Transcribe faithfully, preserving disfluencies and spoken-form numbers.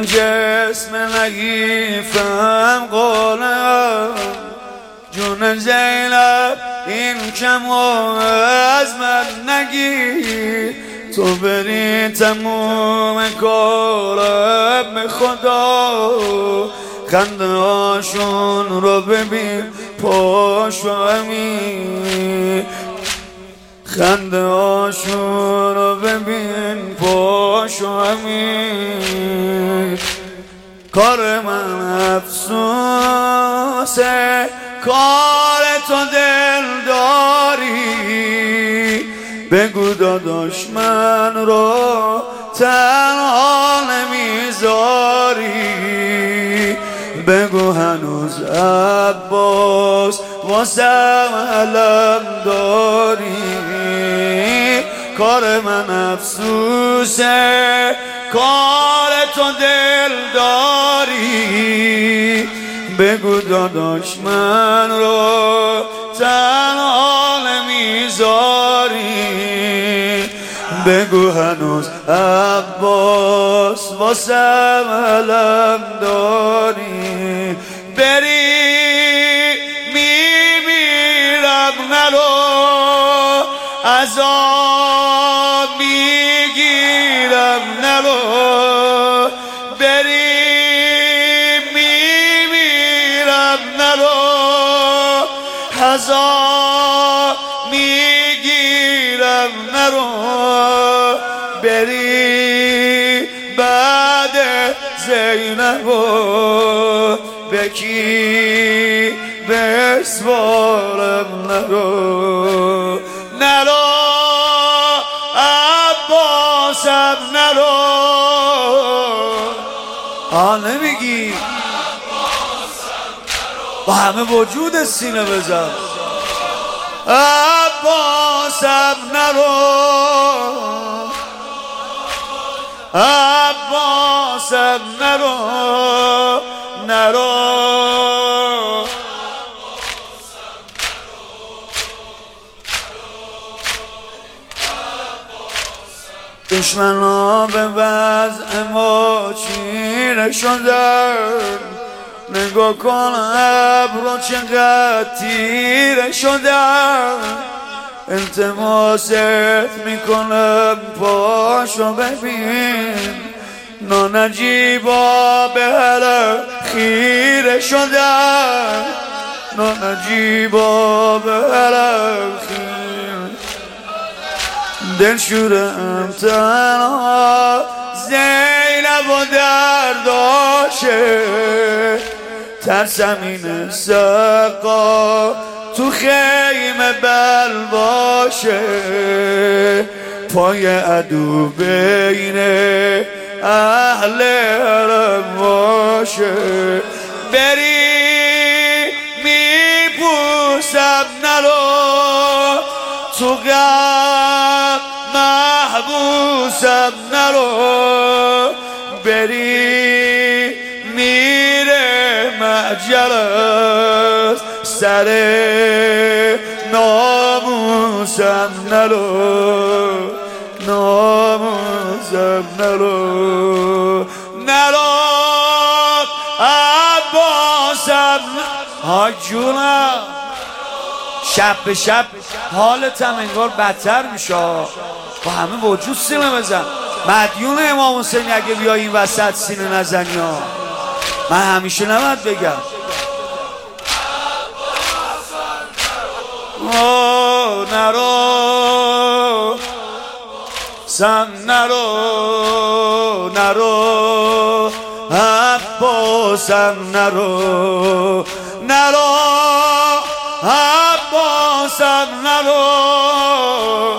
چون جسم نحیفم قولم جون زینب این کم از من نگیر تو بری تموم کارم به خدا خنده هاشون رو ببین پاش و امین خنده هاشون رو ببین پاش و امین کار من افسوسه کار تو دل داری بگو داداش من رو تنها نمیذاری بگو هنوز عباس واسم علم داری کار من افسوسه کار تو دل داری بگو داداش من رو تنها نمیذاری بگو هنوز عباس واسم علم داری بری میمیرم نرو عذاب میگیرم نرو بری میمیرم نرو عذاب میگیرم نرو بری بعد زینبو بکی بسوارم نرو نرو عباسم نرو آه نمیگی با همه وجود سینه بزن عباسم نرو عباسم نرو نرو دشمن ها به وضع ما چیره شدن نگاه کن ابرو چقدر تیره شدن التماست میکنم پاشو ببین نانجیبا به هر خیره شدن نانجیبا به هر خیره دل شورم تنها زینب و درداشه ترسم این سقا تو خیمه بل باشه پای عدو بین اهل حرم باشه بری میپوسم نرو تو غم محبوسم نرو بری میره مجلس سر ناموسم نرو ناموسم نرو نرو عباسم ها جونم شب به شب حالتم انگار بدتر میشه با همه وجود سینه بزن مدیون امام حسینی اگه بیای این وسط سینه نزنی ها من همیشه نباید بگم آه نرو سن نرو نرو عباسم نرو نرو عباسم نرو